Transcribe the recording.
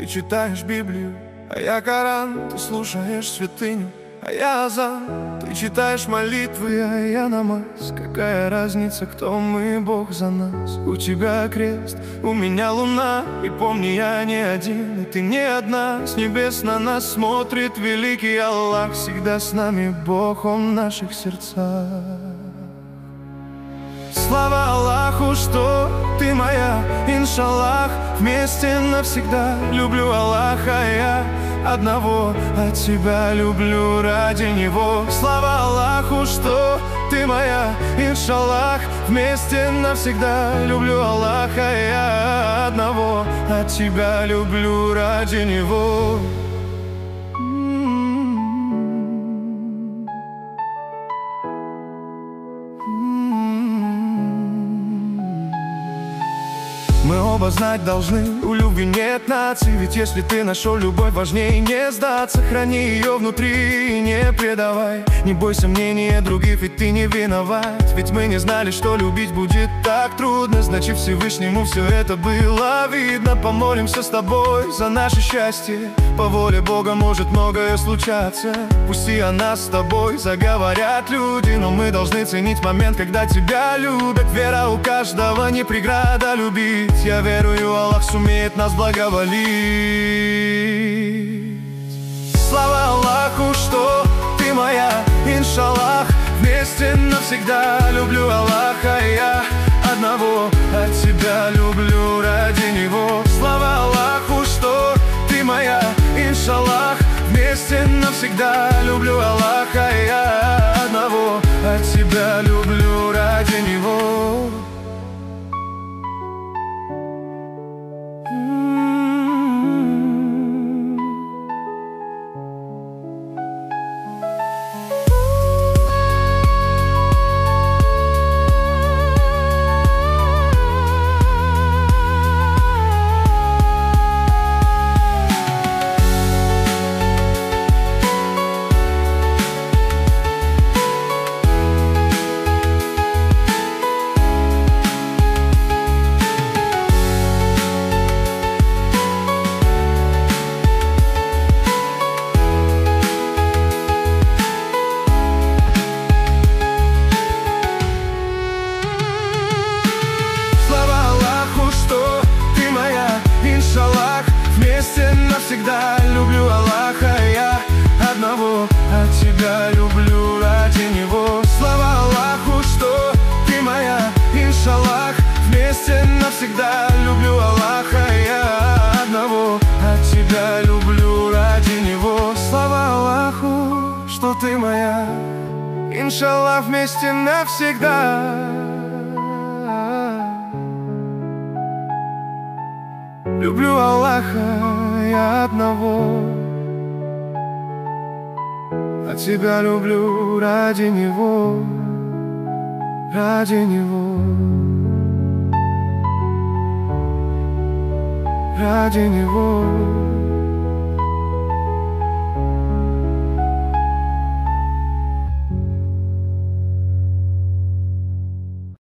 ты читаешь Библию, а я Коран, ты слушаешь святыню, а я азан, ты читаешь молитвы, а я намаз. Какая разница, кто мы, Бог за нас? У тебя крест, у меня луна, и помни, я не один, и ты не одна. С небес на нас смотрит великий Аллах, всегда с нами Бог, Он в наших сердцах. Слава Аллаху, что ты моя, иншаллах, вместе навсегда. Люблю Аллаха я одного, от тебя люблю ради Него. Слава Аллаху, что ты моя, иншаллах, вместе навсегда. Люблю Аллаха я одного, от тебя люблю ради Него. Мы оба знать должны, у любви нет наций. Ведь если ты нашел любовь, важнее не сдаться. Храни ее внутри и не предавай. Не бойся мнения других, ведь ты не виноват. Ведь мы не знали, что любить будет так трудно. Значит, Всевышнему все это было видно. Помолимся с тобой за наше счастье. По воле Бога может многое случаться. Пусти о нас с тобой заговорят люди, но мы должны ценить момент, когда тебя любят. Вера у каждого не преграда любить. Я верую, Аллах сумеет нас благоволить. Слава Аллаху, что ты моя, иншаллах, вместе навсегда. Люблю Аллаха я одного, от тебя люблю ради Него. Слава Аллаху, что ты моя, иншаллах, вместе навсегда. Люблю Аллаха я одного, от тебя люблю ради Него. Вместе навсегда люблю Аллаха я одного, от тебя люблю ради Него. Слава Аллаху, что ты моя, иншаллах, вместе навсегда люблю Аллаха я одного, от тебя люблю ради Него. Слава Аллаху, что ты моя, иншаллах, вместе навсегда. Люблю Аллаха я одного, а тебя люблю ради Него, ради Него, ради Него.